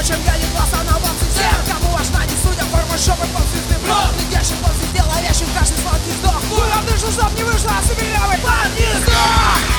Впрочем, я не глаз, она вам всем. Кому важна не судя, форма жопы ползвездный брод. Летящий после дела, вещим каждый сладкий вздох. Куда дышу, чтоб не вышла, соберявый под не сдох.